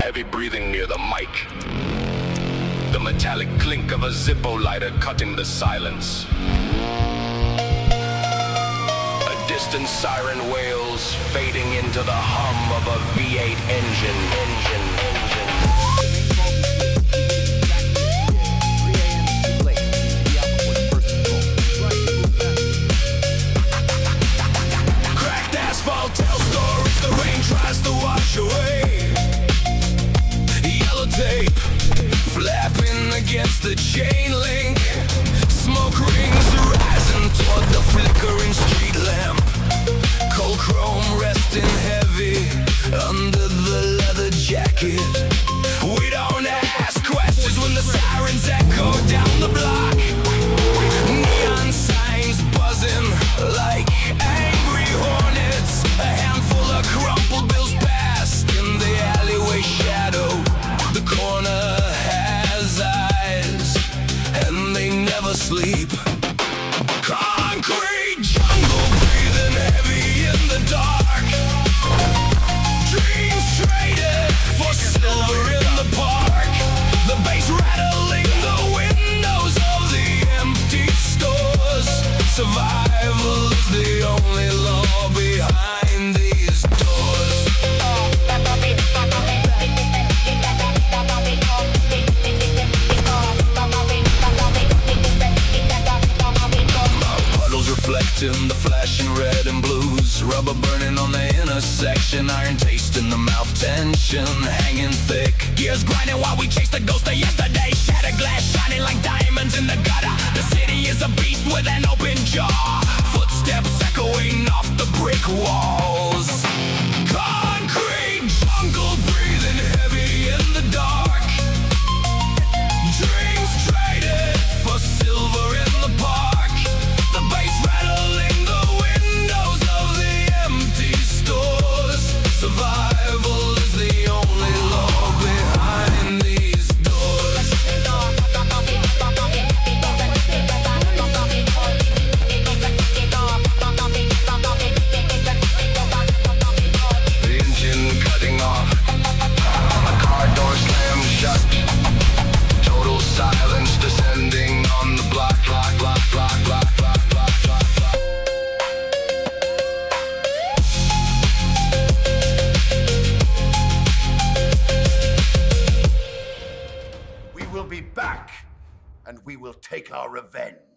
heavy breathing near the mic. The metallic clink of a Zippo lighter cutting the silence. A distant siren wails, fading into the hum of a V8 engine. Cracked asphalt tells stories the rain tries to wash away. Yellow tape flapping against the chain link. Smoke rings rising toward the flickering street lamp. Cold chrome resting heavy under the leather jacket. We don't ask questions when the sirens echo down the block. Neon signs buzzing like angry hornets. A handful of crumpled bills passed in the alleyway shadow. The corner has eyes, and they never sleep. Concrete jungle breathing heavy in the dark. Dreams traded for silver in the park. The bass rattling the windows of the empty stores. Survival is the only law behind these doors. Puddles reflecting the flashing red and blues. Rubber burning on the intersection. Iron taste in the mouth, tension hanging thick. Gears grinding while we chase the ghost of yesterday. Shattered glass shining like diamonds in the gutter. The city is a beast with an open jaw. Footsteps echoing off the brick walls. Concrete jungle breathing heavy in the dark. Dreams traded for silver in the park. The bass rattling the windows of the empty stores. Survival is the only law behind these doors. The engine cutting off. The car door slammed shut. Total silence descending on the block. We will be back, and we will take our revenge.